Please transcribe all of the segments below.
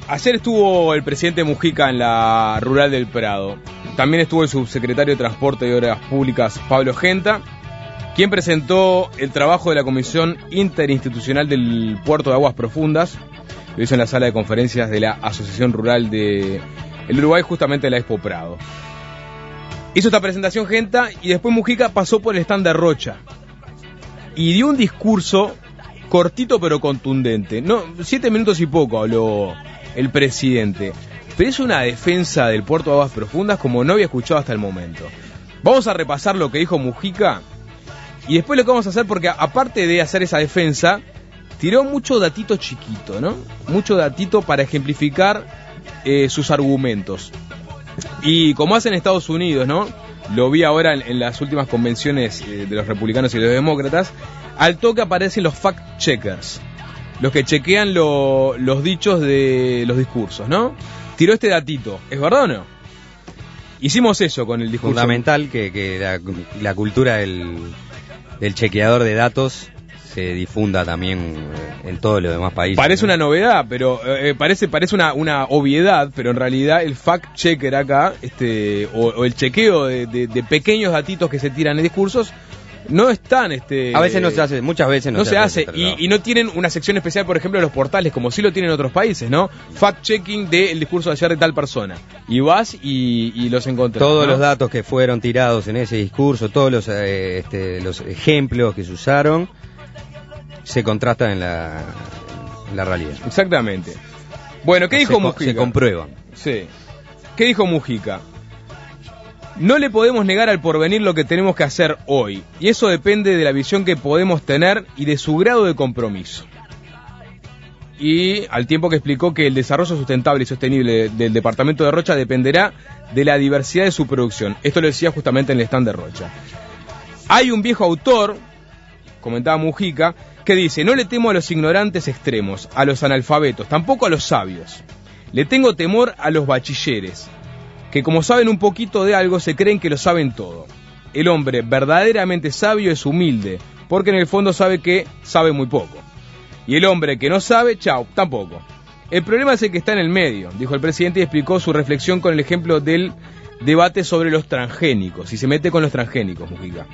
Ayer estuvo el presidente Mujica en la Rural del Prado. También estuvo el subsecretario de Transporte y Obras Públicas, Pablo Genta, quien presentó el trabajo de la Comisión Interinstitucional del Puerto de Aguas Profundas. Lo hizo en la sala de conferencias de la Asociación Rural del Uruguay, justamente en la Expo Prado. Hizo esta presentación Genta y después Mujica pasó por el stand de Rocha y dio un discurso cortito pero contundente. No, 7 minutos y poco habló el presidente, pero es una defensa del Puerto de Aguas Profundas como no había escuchado hasta el momento. Vamos a repasar lo que dijo Mujica y después lo que vamos a hacer, porque aparte de hacer esa defensa, tiró mucho datito chiquito, ¿no? Mucho datito para ejemplificar sus argumentos. Y como hacen en Estados Unidos, ¿no? Lo vi ahora en las últimas convenciones de los republicanos y los demócratas, al toque aparecen los fact-checkers, los que chequean los dichos de los discursos, ¿no? Tiró este datito, ¿es verdad o no? Hicimos eso con el discurso. Fundamental que la cultura del chequeador de datos se difunda también en todos los demás países. Parece, ¿no? Una novedad, pero parece una obviedad, pero en realidad el fact-checker acá, o el chequeo de pequeños datitos que se tiran en discursos, no están a veces no se hace, muchas veces no se hace y no tienen una sección especial, por ejemplo, en los portales, como sí lo tienen en otros países, ¿no? Fact-checking del discurso de ayer de tal persona. Y vas y los encontrás. Todos, ¿no?, los los datos que fueron tirados en ese discurso, todos los ejemplos que se usaron, se contrastan en la realidad. Exactamente. Bueno, ¿qué dijo Mujica? Se comprueban. Sí. ¿Qué dijo Mujica? No le podemos negar al porvenir lo que tenemos que hacer hoy, y eso depende de la visión que podemos tener y de su grado de compromiso. Y al tiempo que explicó que el desarrollo sustentable y sostenible del departamento de Rocha dependerá de la diversidad de su producción. Esto lo decía justamente en el stand de Rocha. Hay un viejo autor, comentaba Mujica, que dice: no le temo a los ignorantes extremos, a los analfabetos, tampoco a los sabios. Le tengo temor a los bachilleres, que como saben un poquito de algo, se creen que lo saben todo. El hombre verdaderamente sabio es humilde, porque en el fondo sabe que sabe muy poco. Y el hombre que no sabe, chau, tampoco. El problema es el que está en el medio, dijo el presidente, y explicó su reflexión con el ejemplo del debate sobre los transgénicos, y se mete con los transgénicos, Mujica.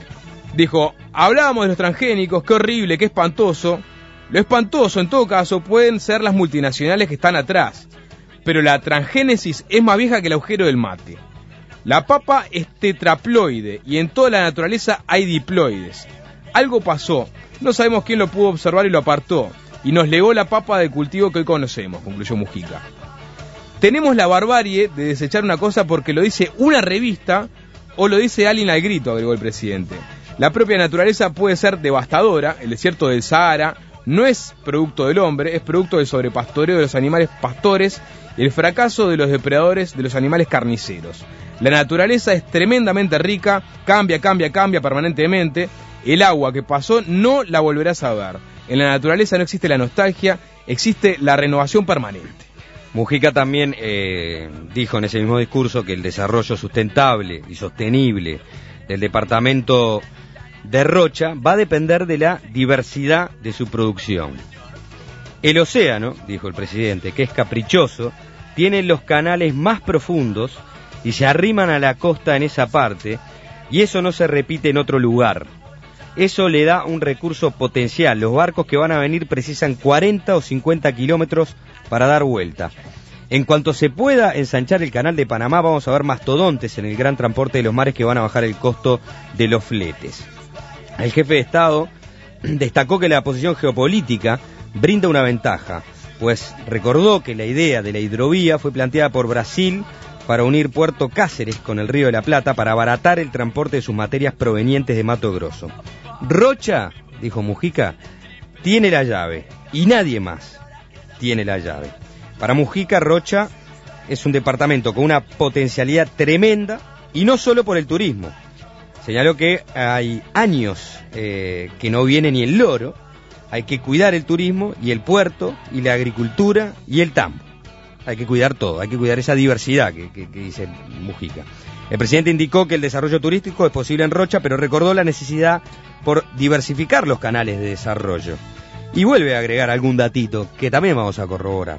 Dijo: hablábamos de los transgénicos, qué horrible, qué espantoso. Lo espantoso, en todo caso, pueden ser las multinacionales que están atrás. Pero la transgénesis es más vieja que el agujero del mate. La papa es tetraploide y en toda la naturaleza hay diploides. Algo pasó, no sabemos quién lo pudo observar y lo apartó, y nos legó la papa del cultivo que hoy conocemos, concluyó Mujica. Tenemos la barbarie de desechar una cosa porque lo dice una revista o lo dice alguien al grito, agregó el presidente. La propia naturaleza puede ser devastadora, el desierto del Sahara no es producto del hombre, es producto del sobrepastoreo de los animales pastores y el fracaso de los depredadores de los animales carniceros. La naturaleza es tremendamente rica, cambia permanentemente. El agua que pasó no la volverás a ver. En la naturaleza no existe la nostalgia, existe la renovación permanente. Mujica también dijo en ese mismo discurso que el desarrollo sustentable y sostenible del departamento de Rocha va a depender de la diversidad de su producción. El océano, dijo el presidente, que es caprichoso, tiene los canales más profundos y se arriman a la costa en esa parte, y eso no se repite en otro lugar. Eso le da un recurso potencial. Los barcos que van a venir precisan 40 o 50 kilómetros para dar vuelta. En cuanto se pueda ensanchar el canal de Panamá, vamos a ver mastodontes en el gran transporte de los mares que van a bajar el costo de los fletes. El jefe de Estado destacó que la posición geopolítica brinda una ventaja, pues recordó que la idea de la hidrovía fue planteada por Brasil para unir Puerto Cáceres con el Río de la Plata para abaratar el transporte de sus materias provenientes de Mato Grosso. Rocha, dijo Mujica, tiene la llave y nadie más tiene la llave. Para Mujica, Rocha es un departamento con una potencialidad tremenda y no solo por el turismo. Señaló que hay años que no viene ni el loro, hay que cuidar el turismo y el puerto y la agricultura y el tambo. Hay que cuidar todo, hay que cuidar esa diversidad que dice Mujica. El presidente indicó que el desarrollo turístico es posible en Rocha, pero recordó la necesidad por diversificar los canales de desarrollo. Y vuelve a agregar algún datito que también vamos a corroborar.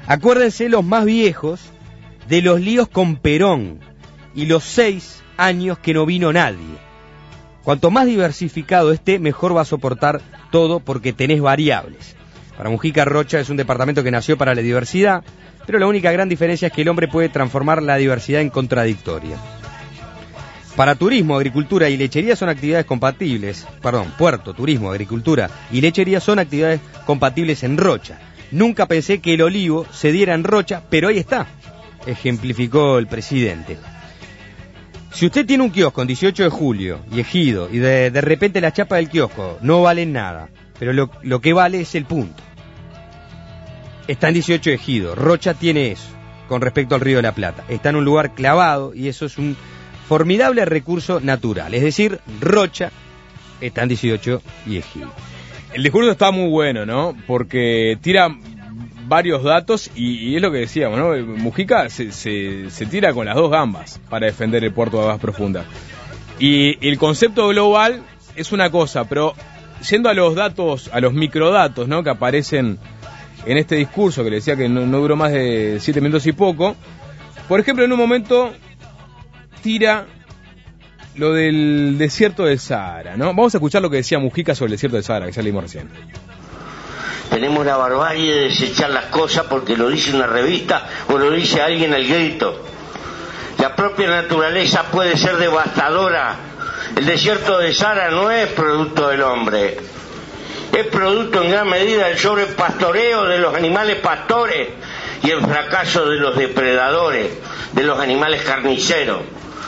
Acuérdense los más viejos de los líos con Perón y los 6 años que no vino nadie. Cuanto más diversificado esté, mejor va a soportar todo porque tenés variables. Para Mujica, Rocha es un departamento que nació para la diversidad, pero la única gran diferencia es que el hombre puede transformar la diversidad en contradictoria. Para turismo, agricultura y lechería son actividades compatibles. Puerto, turismo, agricultura y lechería son actividades compatibles en Rocha. Nunca pensé que el olivo se diera en Rocha, pero ahí está, ejemplificó el presidente. Si usted tiene un kiosco en 18 de julio y Ejido, y de repente las chapas del kiosco no valen nada, pero lo que vale es el punto. Está en 18 de Ejido, Rocha tiene eso, con respecto al Río de la Plata. Está en un lugar clavado y eso es un formidable recurso natural. Es decir, Rocha está en 18 y Ejido. El discurso está muy bueno, ¿no? Porque tira varios datos y es lo que decíamos, ¿no? Mujica se tira con las dos gambas para defender el puerto de aguas profundas. Y el concepto global es una cosa, pero yendo a los datos, a los microdatos, ¿no? Que aparecen en este discurso, que le decía que no duró más de 7 minutos y poco. Por ejemplo, en un momento tira lo del desierto del Sahara, ¿no? Vamos a escuchar lo que decía Mujica sobre el desierto del Sahara, que ya leímos recién. Tenemos la barbarie de desechar las cosas porque lo dice una revista o lo dice alguien al grito. La propia naturaleza puede ser devastadora. El desierto del Sahara no es producto del hombre. Es producto en gran medida del sobrepastoreo de los animales pastores y el fracaso de los depredadores, de los animales carniceros.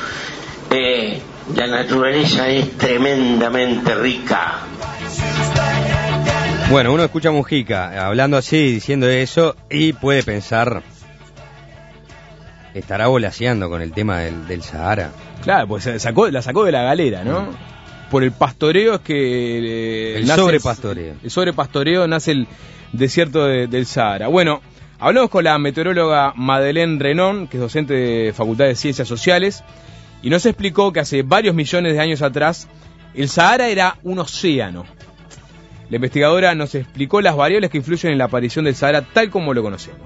La naturaleza es tremendamente rica. Bueno, uno escucha a Mujica hablando así, diciendo eso, y puede pensar, estará volaseando con el tema del Sahara. Claro, pues la sacó de la galera, ¿no? Por el pastoreo es que... el sobrepastoreo. El sobrepastoreo nace el desierto del Sahara. Bueno, hablamos con la meteoróloga Madeleine Renon, que es docente de Facultad de Ciencias Sociales, y nos explicó que hace varios millones de años atrás el Sahara era un océano. La investigadora nos explicó las variables que influyen en la aparición del Sahara tal como lo conocemos.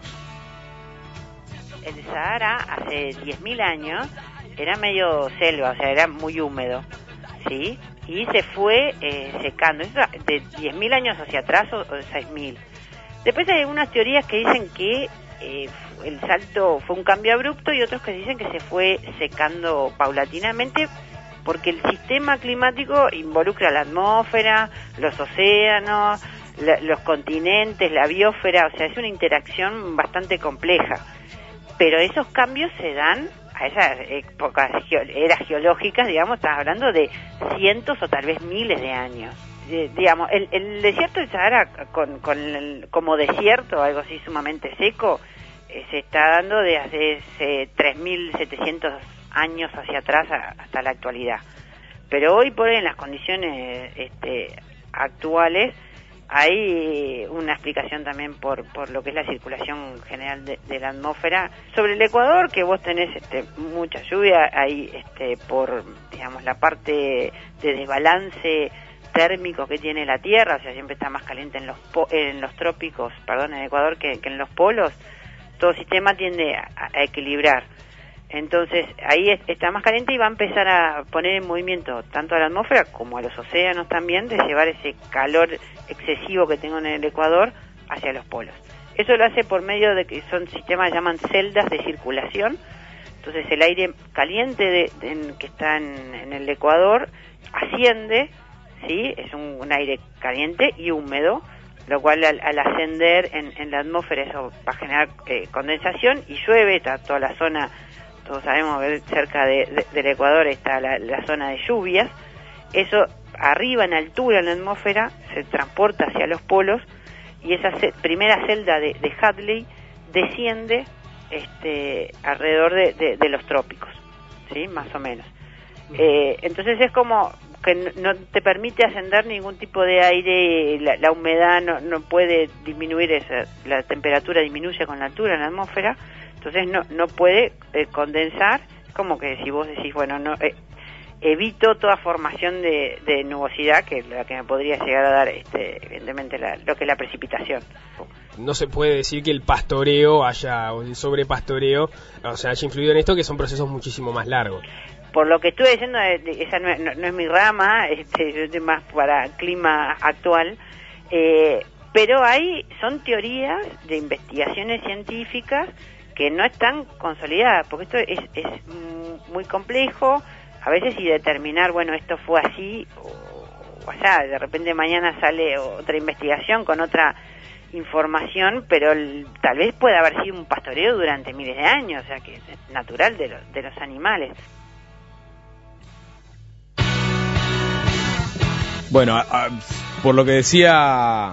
El Sahara hace 10.000 años era medio selva, o sea, era muy húmedo, ¿sí? Y se fue secando. Eso de 10.000 años hacia atrás o 6.000. Después hay algunas teorías que dicen que el salto fue un cambio abrupto y otros que dicen que se fue secando paulatinamente porque el sistema climático involucra la atmósfera, los océanos, los continentes, la biosfera, o sea, es una interacción bastante compleja. Pero esos cambios se dan a esas épocas, eras geológicas, digamos, estás hablando de cientos o tal vez miles de años. Digamos, el desierto del Sahara como desierto, algo así sumamente seco, se está dando desde hace 3.700 años hacia atrás hasta la actualidad. Pero hoy por hoy, en las condiciones actuales, hay una explicación también por lo que es la circulación general de la atmósfera. Sobre el Ecuador, que vos tenés mucha lluvia, hay por, digamos, la parte de desbalance térmico que tiene la Tierra, o sea, siempre está más caliente en los trópicos, en Ecuador que en los polos. Todo sistema tiende a equilibrar. Entonces, ahí está más caliente y va a empezar a poner en movimiento tanto a la atmósfera como a los océanos también, de llevar ese calor excesivo que tengo en el Ecuador hacia los polos. Eso lo hace por medio de que son sistemas que llaman celdas de circulación. Entonces, el aire caliente que está en el Ecuador asciende, ¿sí? Es un aire caliente y húmedo, lo cual al ascender en la atmósfera eso va a generar condensación y llueve. Está toda la zona, todos sabemos que cerca del Ecuador está la zona de lluvias. Eso arriba en altura en la atmósfera se transporta hacia los polos y esa primera celda de Hadley desciende alrededor de los trópicos, ¿sí? Más o menos. Entonces es como que no te permite ascender ningún tipo de aire, la humedad no puede disminuir, la temperatura disminuye con la altura en la atmósfera, entonces no puede condensar. Como que si vos decís, bueno, no evito toda formación de nubosidad, que es la que me podría llegar a dar, evidentemente, lo que es la precipitación. No se puede decir que el pastoreo o el sobrepastoreo, o sea, haya influido en esto, que son procesos muchísimo más largos. Por lo que estuve diciendo, esa no es mi rama, yo estoy más para clima actual, pero son teorías de investigaciones científicas que no están consolidadas, porque esto es muy complejo, a veces, y determinar, bueno, esto fue así o allá, de repente mañana sale otra investigación con otra información, pero tal vez pueda haber sido un pastoreo durante miles de años, o sea, que es natural de los animales. Bueno, por lo que decía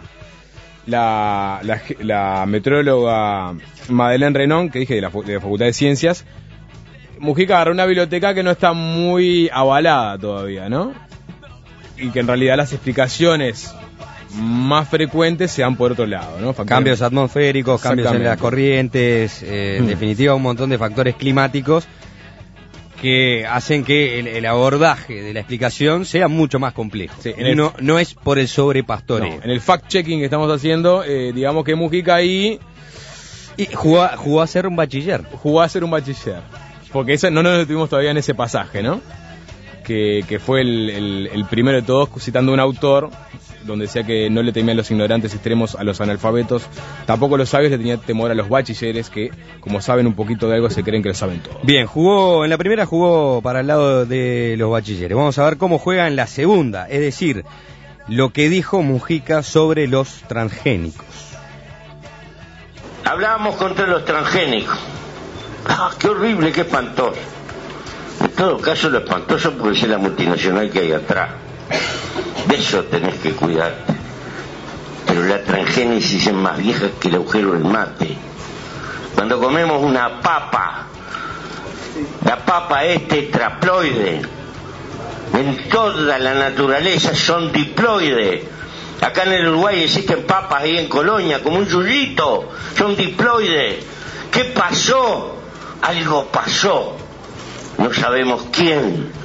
la metróloga Madeleine Renon, que dije de la Facultad de Ciencias, Mujica agarró una biblioteca que no está muy avalada todavía, ¿no? Y que en realidad las explicaciones más frecuentes se dan por otro lado, ¿no? Cambios atmosféricos, cambios en las corrientes, en definitiva un montón de factores climáticos que hacen que el abordaje de la explicación sea mucho más complejo. Sí, no es por el sobrepastoreo. No, en el fact-checking que estamos haciendo, digamos que Mujica ahí... jugó a ser un bachiller. Porque no nos detuvimos todavía en ese pasaje, ¿no? Que fue el primero de todos, citando un autor donde decía que no le temían los ignorantes extremos a los analfabetos, tampoco los sabios le tenían temor a los bachilleres, que como saben un poquito de algo se creen que lo saben todo. Bien, en la primera jugó para el lado de los bachilleres. Vamos a ver cómo juega en la segunda, es decir, lo que dijo Mujica sobre los transgénicos. Hablábamos contra los transgénicos. ¡Qué horrible, qué espantoso! En todo caso, lo espantoso puede ser la multinacional que hay atrás. De eso tenés que cuidarte. Pero la transgénesis es más vieja que el agujero del mate. Cuando comemos una papa, la papa es tetraploide. En toda la naturaleza son diploides. Acá en el Uruguay existen papas ahí en Colonia, como un yuyito, son diploides. ¿Qué pasó? Algo pasó. No sabemos quién.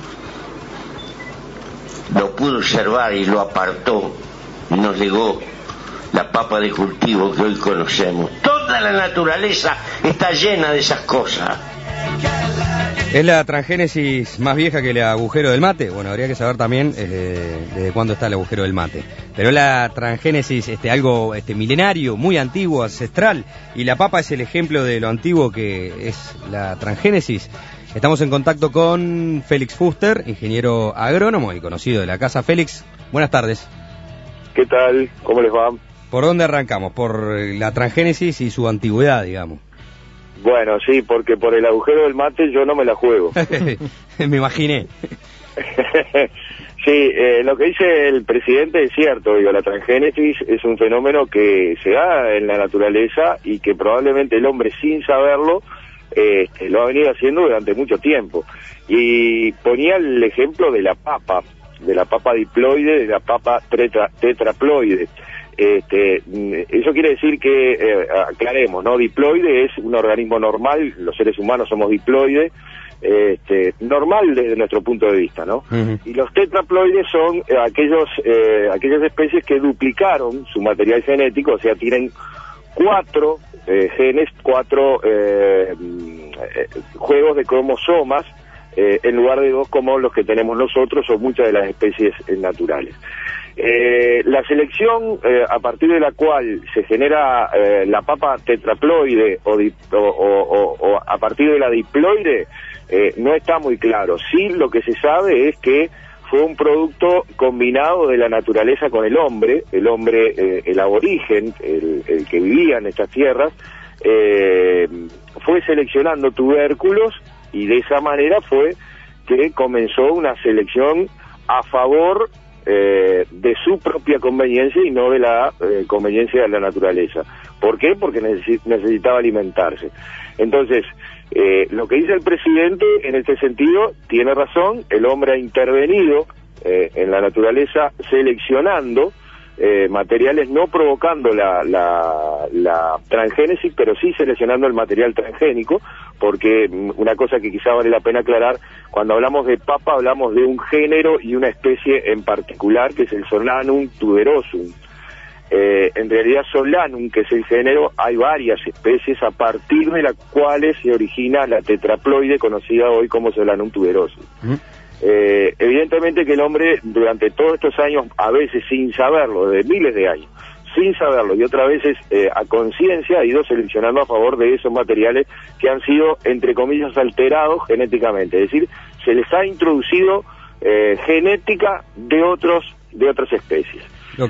Lo pudo observar y lo apartó y nos legó la papa de cultivo que hoy conocemos. Toda la naturaleza está llena de esas cosas. ¿Es la transgénesis más vieja que el agujero del mate? Bueno, habría que saber también desde cuándo está el agujero del mate. Pero la transgénesis, algo milenario, muy antiguo, ancestral, y la papa es el ejemplo de lo antiguo que es la transgénesis. Estamos en contacto con Félix Fuster, ingeniero agrónomo y conocido de la casa. Félix, buenas tardes. ¿Qué tal? ¿Cómo les va? ¿Por dónde arrancamos? Por la transgénesis y su antigüedad, digamos. Bueno, sí, porque por el agujero del mate yo no me la juego. Me imaginé. Sí, lo que dice el presidente es cierto, la transgénesis es un fenómeno que se da en la naturaleza y que probablemente el hombre, sin saberlo, lo ha venido haciendo durante mucho tiempo. Y ponía el ejemplo de la papa diploide, de la papa tetraploide. Eso quiere decir que, aclaremos, ¿no? Diploide es un organismo normal, los seres humanos somos diploides, normal desde nuestro punto de vista, ¿no? Uh-huh. Y los tetraploides son aquellas especies que duplicaron su material genético, o sea, tienen 4 genes, 4 juegos de cromosomas, en lugar de 2 como los que tenemos nosotros o muchas de las especies naturales. La selección a partir de la cual se genera la papa tetraploide o a partir de la diploide no está muy claro. Sí, lo que se sabe es que fue un producto combinado de la naturaleza con el hombre, el aborigen, el que vivía en estas tierras, fue seleccionando tubérculos y de esa manera fue que comenzó una selección a favor de su propia conveniencia y no de la conveniencia de la naturaleza. ¿Por qué? Porque necesitaba alimentarse. Entonces, lo que dice el presidente en este sentido tiene razón. El hombre ha intervenido en la naturaleza seleccionando materiales no provocando la transgénesis, pero sí seleccionando el material transgénico, porque una cosa que quizá vale la pena aclarar, cuando hablamos de papa hablamos de un género y una especie en particular, que es el Solanum tuberosum. En realidad Solanum, que es el género, hay varias especies a partir de las cuales se origina la tetraploide conocida hoy como Solanum tuberosum. Evidentemente que el hombre durante todos estos años, a veces sin saberlo, de miles de años, sin saberlo y otras veces a conciencia, ha ido seleccionando a favor de esos materiales que han sido, entre comillas, alterados genéticamente, es decir, se les ha introducido genética de otras especies.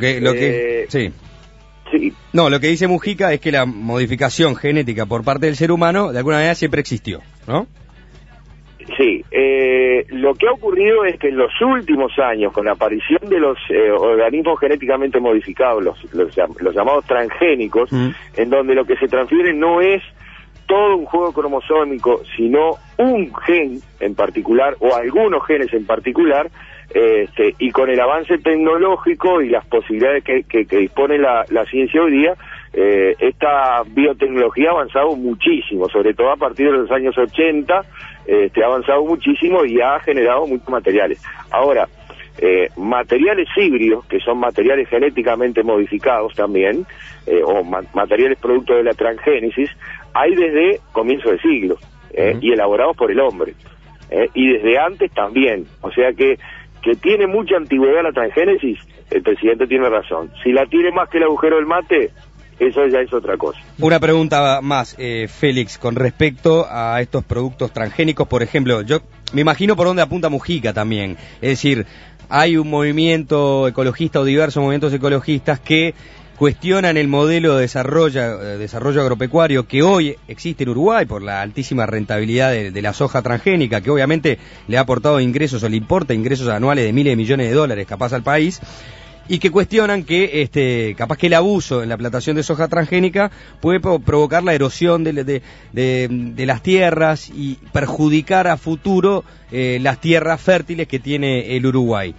Sí. No, lo que dice Mujica es que la modificación genética por parte del ser humano de alguna manera siempre existió, ¿no? Sí, lo que ha ocurrido es que en los últimos años, con la aparición de los organismos genéticamente modificados, los llamados transgénicos, en donde lo que se transfiere no es todo un juego cromosómico, sino un gen en particular, o algunos genes en particular, y con el avance tecnológico y las posibilidades que dispone la ciencia hoy día, esta biotecnología ha avanzado muchísimo, sobre todo a partir de los años 80, ha avanzado muchísimo y ha generado muchos materiales. Ahora, materiales híbridos, que son materiales genéticamente modificados también, o materiales producto de la transgénesis, hay desde comienzo de siglo, y elaborados por el hombre, y desde antes también, o sea que tiene mucha antigüedad la transgénesis, el presidente tiene razón. Si la tiene más que el agujero del mate, eso ya es otra cosa. Una pregunta más, Félix, con respecto a estos productos transgénicos, por ejemplo, yo me imagino por dónde apunta Mujica también, es decir, hay un movimiento ecologista o diversos movimientos ecologistas que cuestionan el modelo de desarrollo agropecuario que hoy existe en Uruguay por la altísima rentabilidad de la soja transgénica, que obviamente le ha aportado ingresos o le importa ingresos anuales de miles de millones de dólares capaz al país, y que cuestionan que capaz que el abuso en la plantación de soja transgénica puede provocar la erosión de las tierras y perjudicar a futuro las tierras fértiles que tiene el Uruguay.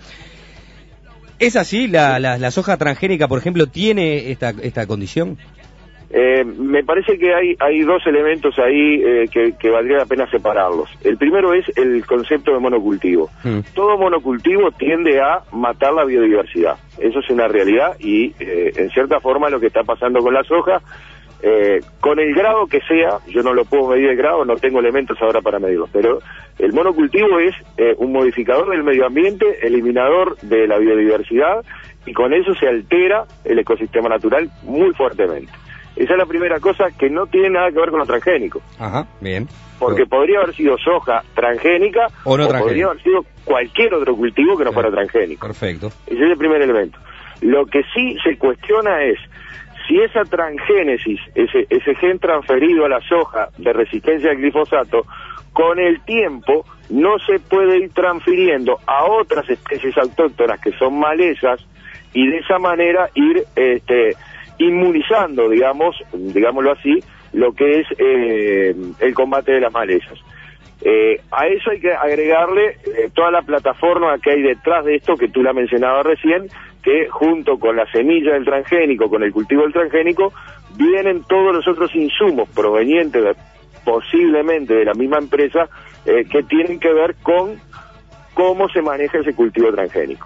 ¿Es así? ¿La soja transgénica, por ejemplo, tiene esta condición? Me parece que hay dos elementos ahí que valdría la pena separarlos. El primero es el concepto de monocultivo. Todo monocultivo tiende a matar la biodiversidad. Eso es una realidad y en cierta forma lo que está pasando con la soja, con el grado que sea, yo no lo puedo medir el grado, no tengo elementos ahora para medirlo, pero el monocultivo es un modificador del medio ambiente, eliminador de la biodiversidad, y con eso se altera el ecosistema natural muy fuertemente. Esa es la primera cosa, que no tiene nada que ver con lo transgénico. Ajá, bien. Porque podría haber sido soja transgénica o podría haber sido cualquier otro cultivo que no fuera transgénico. Perfecto. Ese es el primer elemento. Lo que sí se cuestiona es si esa transgénesis, ese gen transferido a la soja de resistencia al glifosato, con el tiempo no se puede ir transfiriendo a otras especies autóctonas que son malezas y de esa manera ir inmunizando, digámoslo así, lo que es el combate de las malezas. A eso hay que agregarle toda la plataforma que hay detrás de esto, que tú la mencionabas recién, que junto con la semilla del transgénico, con el cultivo del transgénico, vienen todos los otros insumos provenientes posiblemente de la misma empresa, que tienen que ver con cómo se maneja ese cultivo transgénico.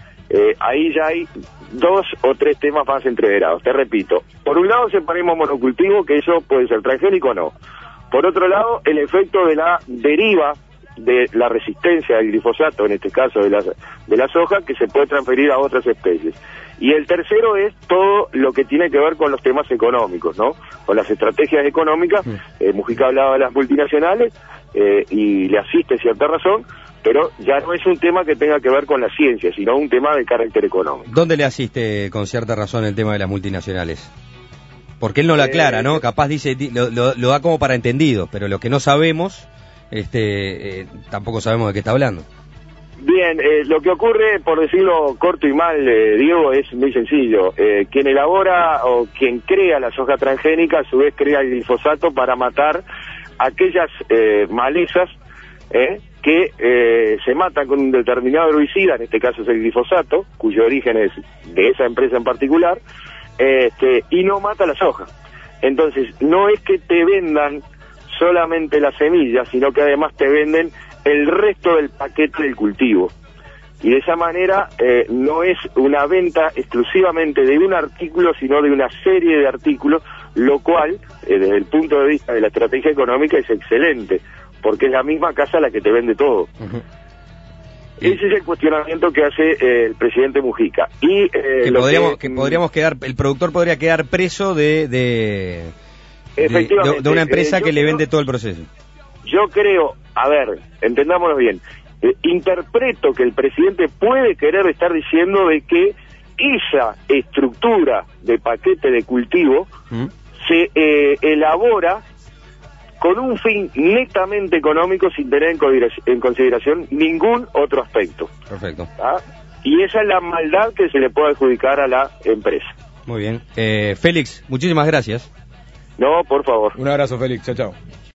Ahí ya hay dos o tres temas más entreverados, te repito. Por un lado separemos monocultivo, que eso puede ser transgénico o no. Por otro lado, el efecto de la deriva de la resistencia al glifosato, en este caso de la soja, que se puede transferir a otras especies. Y el tercero es todo lo que tiene que ver con los temas económicos, ¿no? Con las estrategias económicas. Mujica hablaba de las multinacionales y le asiste cierta razón, pero ya no es un tema que tenga que ver con la ciencia, sino un tema de carácter económico. ¿Dónde le asiste con cierta razón el tema de las multinacionales? Porque él no lo aclara, ¿no? Capaz dice, lo da como para entendido, pero lo que no sabemos, tampoco sabemos de qué está hablando. Bien, lo que ocurre, por decirlo corto y mal, Diego, es muy sencillo. Quien elabora o quien crea la soja transgénica, a su vez crea el glifosato para matar aquellas malezas que se matan con un determinado herbicida, en este caso es el glifosato, cuyo origen es de esa empresa en particular, y no mata la soja. Entonces, no es que te vendan solamente la semilla, sino que además te venden el resto del paquete del cultivo. Y de esa manera no es una venta exclusivamente de un artículo, sino de una serie de artículos, lo cual, desde el punto de vista de la estrategia económica, es excelente, porque es la misma casa la que te vende todo. Uh-huh. Ese es el cuestionamiento que hace el presidente Mujica. Y que podríamos quedar, el productor podría quedar preso de una empresa que le vende todo el proceso. Yo creo, a ver, entendámonos bien, interpreto que el presidente puede querer estar diciendo de que esa estructura de paquete de cultivo se elabora con un fin netamente económico, sin tener en consideración ningún otro aspecto. Perfecto. ¿Ah? Y esa es la maldad que se le puede adjudicar a la empresa. Muy bien. Félix, muchísimas gracias. No, por favor. Un abrazo, Félix. Chao, chao.